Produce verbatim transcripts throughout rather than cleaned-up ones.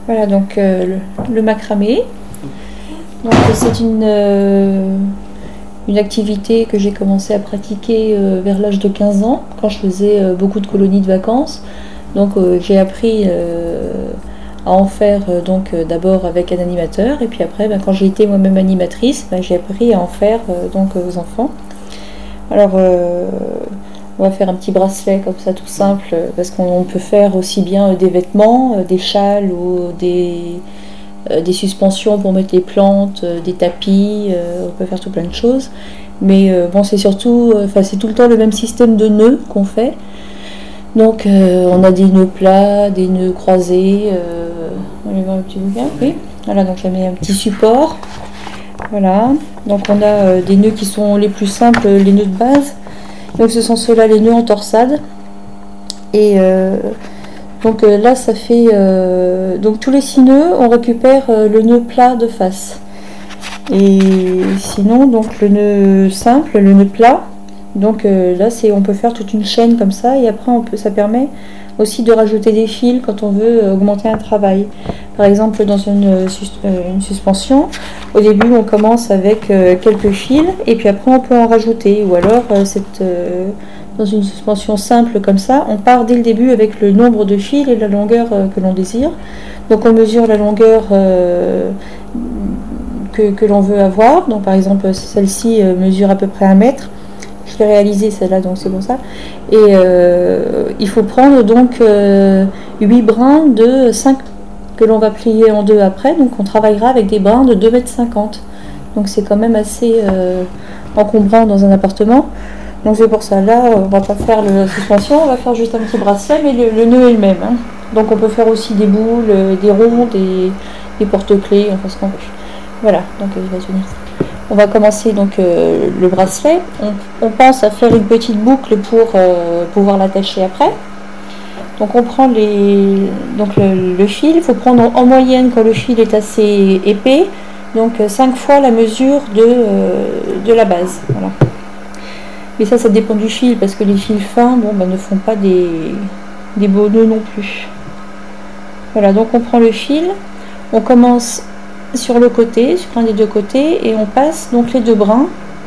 Voilà donc euh, le, le macramé. Donc c'est une, euh, une activité que j'ai commencé à pratiquer euh, vers l'âge de quinze ans, quand je faisais euh, beaucoup de colonies de vacances. Donc euh, j'ai appris euh, à en faire euh, donc euh, d'abord avec un animateur, et puis après ben, quand j'ai été moi-même animatrice, ben, j'ai appris à en faire euh, donc aux enfants. Alors euh, on va faire un petit bracelet comme ça tout simple, parce qu'on peut faire aussi bien des vêtements, des châles ou des, euh, des suspensions pour mettre les plantes, euh, des tapis, euh, on peut faire tout plein de choses. Mais euh, bon, c'est surtout, enfin euh, c'est tout le temps le même système de nœuds qu'on fait. Donc euh, on a des nœuds plats, des nœuds croisés. Euh, on va voir un petit bouquin, oui. Voilà, donc je mets un petit support. Voilà, donc on a euh, des nœuds qui sont les plus simples, les nœuds de base. Donc ce sont ceux-là, les nœuds en torsade. Et euh, donc euh, là ça fait euh, donc tous les six nœuds, on récupère euh, le nœud plat de face. Et sinon donc le nœud simple, le nœud plat, donc euh, là c'est on peut faire toute une chaîne comme ça, et après on peut, ça permet aussi de rajouter des fils quand on veut euh, augmenter un travail. Par exemple dans une, euh, une suspension, au début on commence avec euh, quelques fils et puis après on peut en rajouter, ou alors euh, cette, euh, dans une suspension simple comme ça, on part dès le début avec le nombre de fils et la longueur euh, que l'on désire. Donc on mesure la longueur euh, que, que l'on veut avoir. Donc par exemple celle-ci euh, mesure à peu près un mètre. Je l'ai réalisé celle-là, donc c'est pour ça. Et euh, il faut prendre donc euh, huit brins de cinq que l'on va plier en deux après. Donc on travaillera avec des brins de deux mètres cinquante. Donc c'est quand même assez euh, encombrant dans un appartement. Donc c'est pour ça, là on va pas faire la suspension, on va faire juste un petit bracelet, mais le, le nœud est le même. Hein. Donc on peut faire aussi des boules, des ronds, des, des porte-clés, enfin ce qu'on veut. Voilà, donc il va tenir. On va commencer donc euh, le bracelet. On, on pense à faire une petite boucle pour euh, pouvoir l'attacher après. Donc on prend les, donc le, le fil. Il faut prendre en moyenne, quand le fil est assez épais, donc cinq fois la mesure de, euh, de la base. Voilà. Mais ça, ça dépend du fil, parce que les fils fins, bon, ben, ne font pas des, des beaux nœuds non plus. Voilà, donc on prend le fil, on commence sur le côté, sur un des deux côtés, et on passe donc les deux brins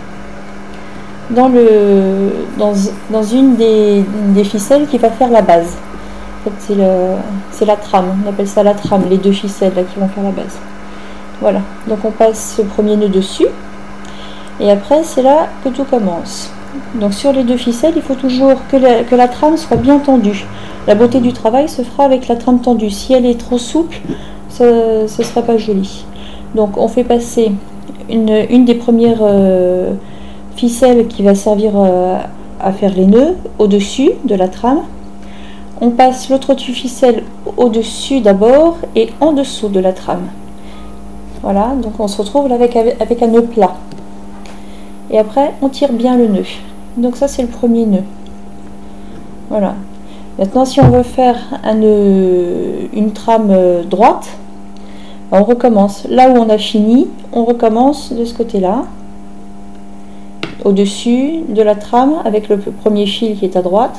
dans, le, dans, dans une des, des ficelles qui va faire la base. En fait, c'est, le, c'est la trame, on appelle ça la trame, les deux ficelles là qui vont faire la base. Voilà, donc on passe ce premier nœud dessus, et après c'est là que tout commence. Donc sur les deux ficelles, il faut toujours que la, que la trame soit bien tendue. La beauté du travail se fera avec la trame tendue. Si elle est trop souple, ce ne sera pas joli. Donc on fait passer une, une des premières euh, ficelles qui va servir euh, à faire les nœuds au-dessus de la trame. On passe l'autre ficelle au-dessus d'abord et en dessous de la trame. Voilà, donc on se retrouve là avec, avec un nœud plat. Et après on tire bien le nœud. Donc ça c'est le premier nœud. Voilà. Maintenant si on veut faire un nœud, une trame droite, on recommence. Là où on a fini, on recommence de ce côté-là, au-dessus de la trame avec le premier fil qui est à droite,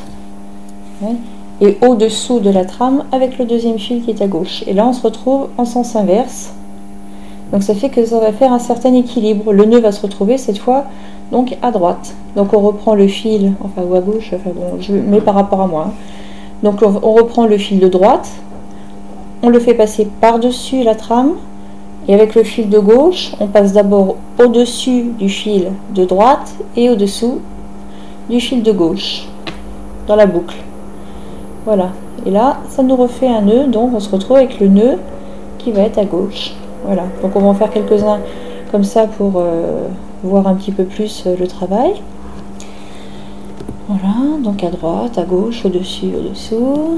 et au-dessous de la trame avec le deuxième fil qui est à gauche. Et là on se retrouve en sens inverse. Donc ça fait que ça va faire un certain équilibre. Le nœud va se retrouver cette fois donc à droite. Donc on reprend le fil, enfin ou à gauche, enfin bon, je mets par rapport à moi. Donc on, on reprend le fil de droite, on le fait passer par-dessus la trame, et avec le fil de gauche, on passe d'abord au-dessus du fil de droite et au-dessous du fil de gauche, dans la boucle. Voilà. Et là, ça nous refait un nœud, donc on se retrouve avec le nœud qui va être à gauche. Voilà, donc on va en faire quelques-uns comme ça pour euh, voir un petit peu plus euh, le travail. Voilà, donc à droite, à gauche, au-dessus, au-dessous.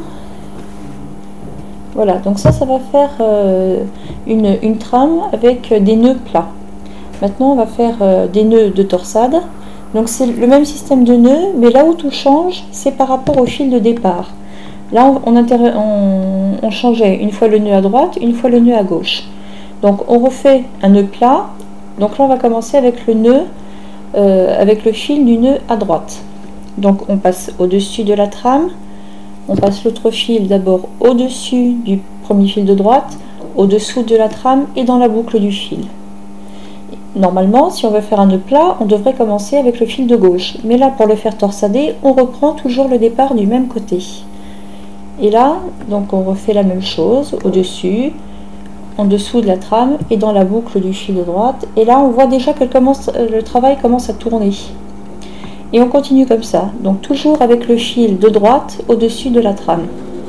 Voilà, donc ça, ça va faire euh, une, une trame avec des nœuds plats. Maintenant, on va faire euh, des nœuds de torsade. Donc c'est le même système de nœuds, mais là où tout change, c'est par rapport au fil de départ. Là, on, on, on, on changeait une fois le nœud à droite, une fois le nœud à gauche. Donc on refait un nœud plat. Donc là on va commencer avec le nœud, euh, avec le fil du nœud à droite. Donc on passe au-dessus de la trame, on passe l'autre fil d'abord au-dessus du premier fil de droite, au-dessous de la trame et dans la boucle du fil. Normalement, si on veut faire un nœud plat, on devrait commencer avec le fil de gauche. Mais là, pour le faire torsader, on reprend toujours le départ du même côté. Et là, donc on refait la même chose, au-dessus, en dessous de la trame et dans la boucle du fil de droite. Et là, on voit déjà que le travail commence à tourner. Et on continue comme ça. Donc toujours avec le fil de droite au-dessus de la trame.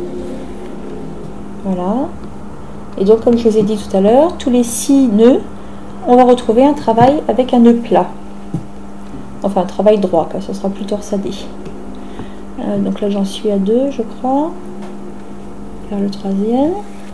Voilà. Et donc, comme je vous ai dit tout à l'heure, tous les six nœuds, on va retrouver un travail avec un nœud plat. Enfin, un travail droit, car ce sera plus torsadé. Euh, donc là, j'en suis à deux, je crois. Faire le troisième.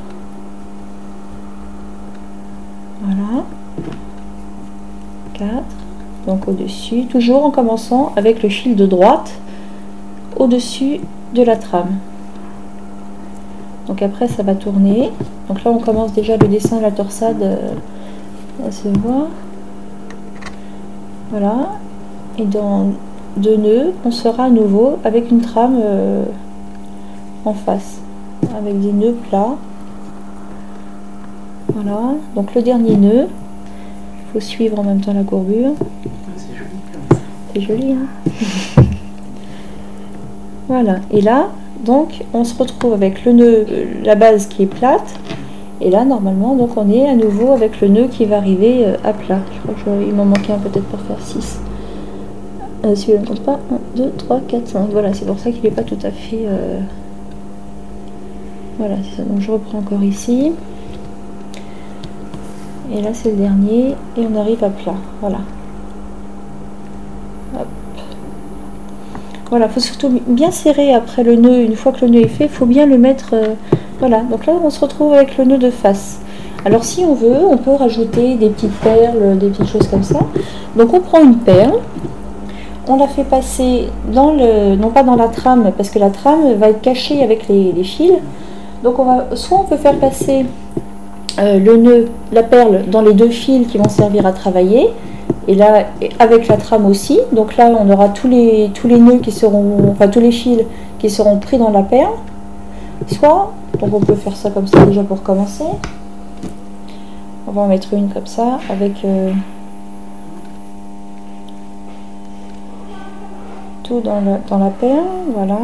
Voilà. quatre. Donc au-dessus, toujours en commençant avec le fil de droite au-dessus de la trame. Donc après, ça va tourner. Donc là, on commence déjà le dessin de la torsade euh, à se voir. Voilà. Et dans deux nœuds, on sera à nouveau avec une trame euh, en face, avec des nœuds plats. Voilà. Donc le dernier nœud, il faut suivre en même temps la courbure. C'est joli. C'est joli, hein. Voilà. Et là, donc, on se retrouve avec le nœud, la base qui est plate. Et là, normalement, donc on est à nouveau avec le nœud qui va arriver euh, à plat. Je crois qu'il m'en manquait un peut-être pour faire six. Euh, Celui-là ne compte pas. un, deux, trois, quatre, cinq. Voilà, c'est pour ça qu'il n'est pas tout à fait... Euh... Voilà, c'est ça. Donc je reprends encore ici. Et là, c'est le dernier. Et on arrive à plat. Voilà. Hop. Voilà, il faut surtout bien serrer après le nœud. Une fois que le nœud est fait, il faut bien le mettre... Euh... Voilà, donc là, on se retrouve avec le nœud de face. Alors, si on veut, on peut rajouter des petites perles, des petites choses comme ça. Donc, on prend une perle. On la fait passer dans le, non pas dans la trame, parce que la trame va être cachée avec les, les fils. Donc on va, soit on peut faire passer euh, le nœud, la perle dans les deux fils qui vont servir à travailler, et là avec la trame aussi. Donc là on aura tous les tous les nœuds qui seront, enfin tous les fils qui seront pris dans la perle. Soit, donc on peut faire ça comme ça déjà pour commencer. On va en mettre une comme ça avec euh, dans la, dans la perle, voilà.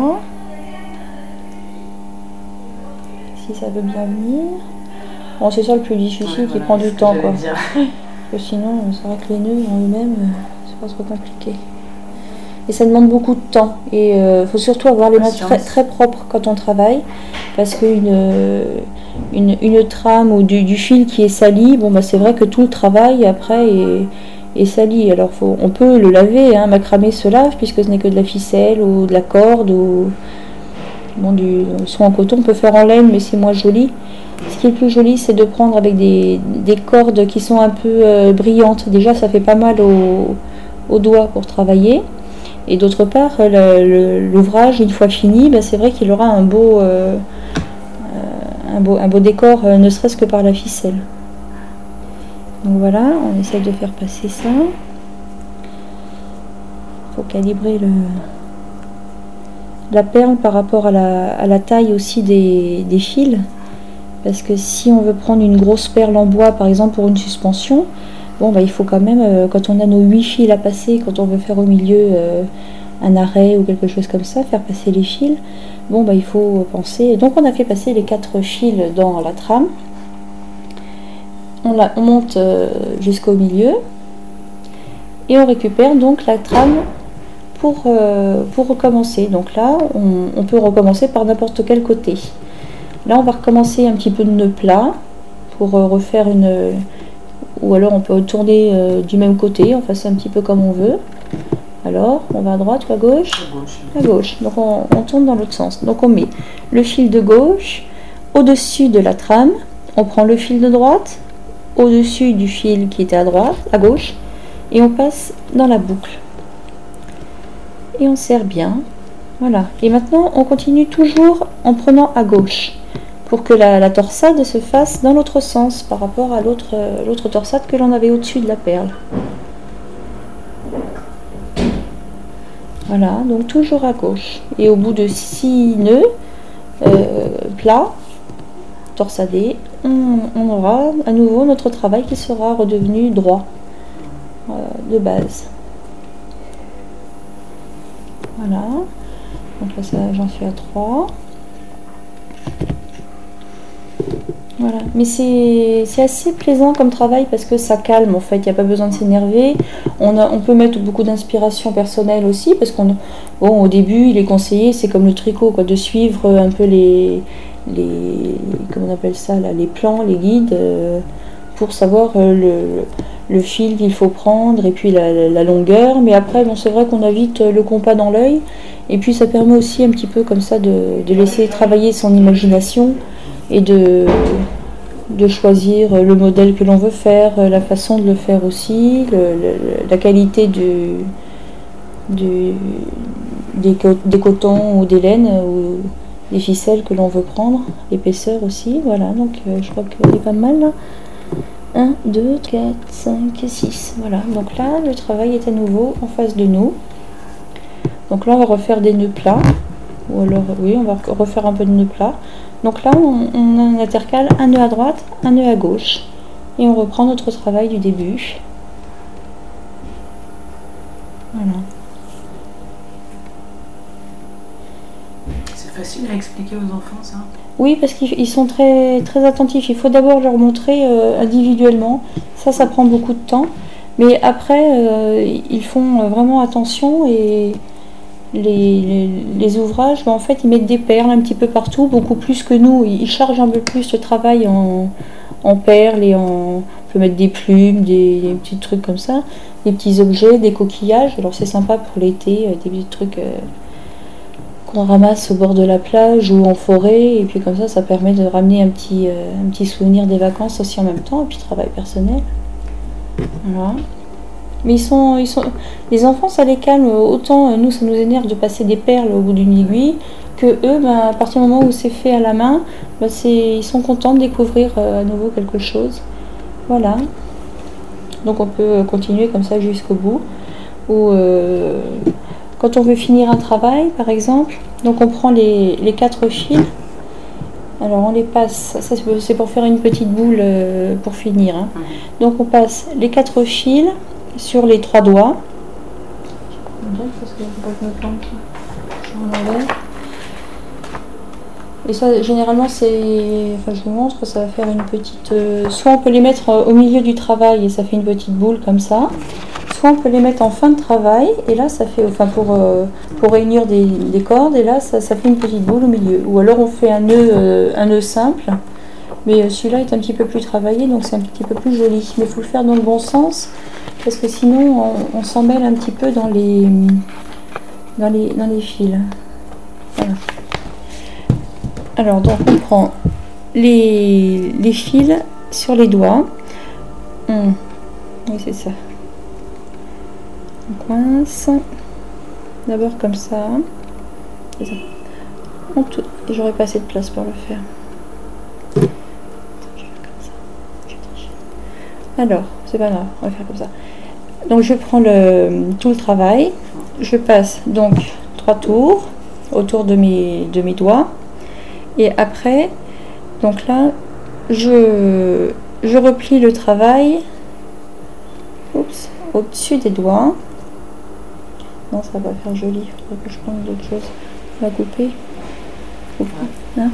Si ça veut bien venir. Bon, c'est ça le plus difficile, ouais, qui voilà, prend du temps, quoi. Parce que sinon, c'est vrai que les nœuds en eux-mêmes, c'est pas trop compliqué. Et ça demande beaucoup de temps. Et il euh, faut surtout avoir les mains très, très propres quand on travaille, parce qu'une une, une trame ou du, du fil qui est sali, bon, bah, c'est vrai que tout le travail après est et sali. Alors faut, on peut le laver, hein, macramé se lave puisque ce n'est que de la ficelle ou de la corde ou bon, du soit en coton, on peut faire en laine mais c'est moins joli. Ce qui est le plus joli, c'est de prendre avec des, des cordes qui sont un peu euh, brillantes. Déjà ça fait pas mal au, au doigt pour travailler, et d'autre part l'ouvrage une fois fini, ben, c'est vrai qu'il aura un beau, euh, un beau un beau décor, euh, ne serait-ce que par la ficelle. Donc voilà, on essaie de faire passer ça. Il faut calibrer le, la perle par rapport à la, à la taille aussi des, des fils. Parce que si on veut prendre une grosse perle en bois, par exemple pour une suspension, bon bah il faut quand même, euh, quand on a nos huit fils à passer, quand on veut faire au milieu euh, un arrêt ou quelque chose comme ça, faire passer les fils, bon bah il faut penser. Donc on a fait passer les quatre fils dans la trame. On, la, on monte euh, jusqu'au milieu et on récupère donc la trame pour, euh, pour recommencer. Donc là, on, on peut recommencer par n'importe quel côté. Là, on va recommencer un petit peu de nœud plat pour euh, refaire une... Ou alors on peut tourner euh, du même côté, on fait ça un petit peu comme on veut. Alors, on va à droite ou à gauche? À gauche. À gauche. Donc on, on tourne dans l'autre sens. Donc on met le fil de gauche au-dessus de la trame, on prend le fil de droite au-dessus du fil qui était à droite, à gauche, et on passe dans la boucle. Et on serre bien. Voilà. Et maintenant, on continue toujours en prenant à gauche pour que la, la torsade se fasse dans l'autre sens par rapport à l'autre euh, l'autre torsade que l'on avait au-dessus de la perle. Voilà, donc toujours à gauche. Et au bout de six nœuds euh, plats, torsadés, on, on aura à nouveau notre travail qui sera redevenu droit euh, de base. Voilà, donc là j'en suis à trois. Voilà, mais c'est assez plaisant comme travail parce que ça calme en fait, il n'y a pas besoin de s'énerver. On, on peut mettre beaucoup d'inspiration personnelle aussi parce qu'on, bon, au début il est conseillé, c'est comme le tricot quoi, de suivre un peu les, les comment on appelle ça là, les plans, les guides euh, pour savoir euh, le, le fil qu'il faut prendre et puis la, la, la longueur. Mais après bon, c'est vrai qu'on a vite le compas dans l'œil et puis ça permet aussi un petit peu comme ça de, de laisser travailler son imagination et de, de choisir le modèle que l'on veut faire, la façon de le faire aussi, le, le, la qualité du, du, des, des cotons ou des laines ou des ficelles que l'on veut prendre, l'épaisseur aussi, voilà, donc euh, je crois qu'on est pas mal là. un, deux, quatre, cinq, six, voilà, donc là le travail est à nouveau en face de nous. Donc là on va refaire des nœuds plats, ou alors oui on va refaire un peu de nœuds plats. Donc là, on, on intercale un nœud à droite, un nœud à gauche. Et on reprend notre travail du début. Voilà. C'est facile à expliquer aux enfants, ça? Oui, parce qu'ils sont très, très attentifs. Il faut d'abord leur montrer euh, individuellement. Ça, ça prend beaucoup de temps. Mais après, euh, ils font vraiment attention et... Les, les, les ouvrages, ben en fait, ils mettent des perles un petit peu partout, beaucoup plus que nous. Ils chargent un peu plus le travail en, en perles et en... On peut mettre des plumes, des, des petits trucs comme ça, des petits objets, des coquillages. Alors c'est sympa pour l'été, des petits trucs euh, qu'on ramasse au bord de la plage ou en forêt. Et puis comme ça, ça permet de ramener un petit, euh, un petit souvenir des vacances aussi en même temps, et puis travail personnel. Voilà. Mais ils sont, ils sont, les enfants, ça les calme. Autant nous, ça nous énerve de passer des perles au bout d'une aiguille, que eux, ben, à partir du moment où c'est fait à la main, ben, ils sont contents de découvrir euh, à nouveau quelque chose. Voilà. Donc on peut continuer comme ça jusqu'au bout. Ou euh, quand on veut finir un travail, par exemple, donc on prend les, les quatre fils. Alors on les passe, ça c'est pour faire une petite boule euh, pour finir. Hein. Donc on passe les quatre fils sur les trois doigts. Et ça, généralement, c'est. Enfin, je vous montre, ça va faire une petite. Euh, soit on peut les mettre au milieu du travail et ça fait une petite boule comme ça. Soit on peut les mettre en fin de travail et là, ça fait. Enfin, pour, euh, pour réunir des, des cordes et là, ça, ça fait une petite boule au milieu. Ou alors on fait un nœud, euh, un nœud simple. Mais celui-là est un petit peu plus travaillé, donc c'est un petit peu plus joli. Mais il faut le faire dans le bon sens. Parce que sinon, on, on s'en mêle un petit peu dans les, dans les, dans les fils. Voilà. Alors, donc, on prend les, les fils sur les doigts. Hum. Oui, c'est ça. On coince. D'abord comme ça. C'est ça. J'aurais pas assez de place pour le faire. Alors, c'est pas grave, on va faire comme ça. Donc je prends le, tout le travail, je passe donc trois tours autour de mes, de mes doigts et après, donc là, je, je replie le travail au-dessus des doigts. Non, ça va faire joli, il faudrait que je prenne d'autres choses. On va couper. Hein?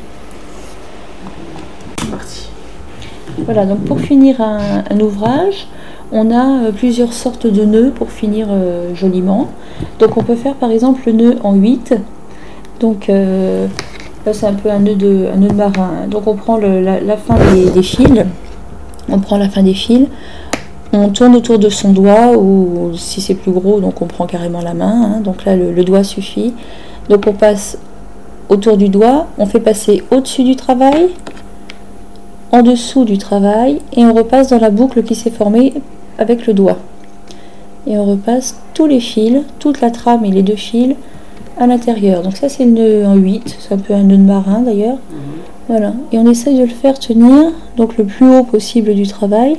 Voilà, donc pour finir un, un ouvrage, on a euh, plusieurs sortes de nœuds pour finir euh, joliment. Donc on peut faire par exemple le nœud en huit. Donc euh, là c'est un peu un nœud de, un nœud de marin. Donc on prend le, la, la fin des, des fils. On prend la fin des fils. On tourne autour de son doigt ou si c'est plus gros, donc on prend carrément la main. Hein, donc là le, le doigt suffit. Donc on passe autour du doigt. On fait passer au-dessus du travail, en dessous du travail et on repasse dans la boucle qui s'est formée avec le doigt et on repasse tous les fils, toute la trame et les deux fils à l'intérieur. Donc ça c'est le nœud en huit, c'est un peu un nœud de marin d'ailleurs. Mmh. Voilà, et on essaye de le faire tenir donc le plus haut possible du travail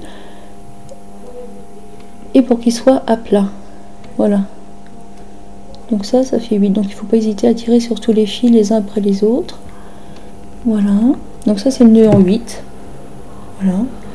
et pour qu'il soit à plat. Voilà, donc ça ça fait huit, donc il ne faut pas hésiter à tirer sur tous les fils les uns après les autres. Voilà, donc ça c'est le nœud en huit. Voilà.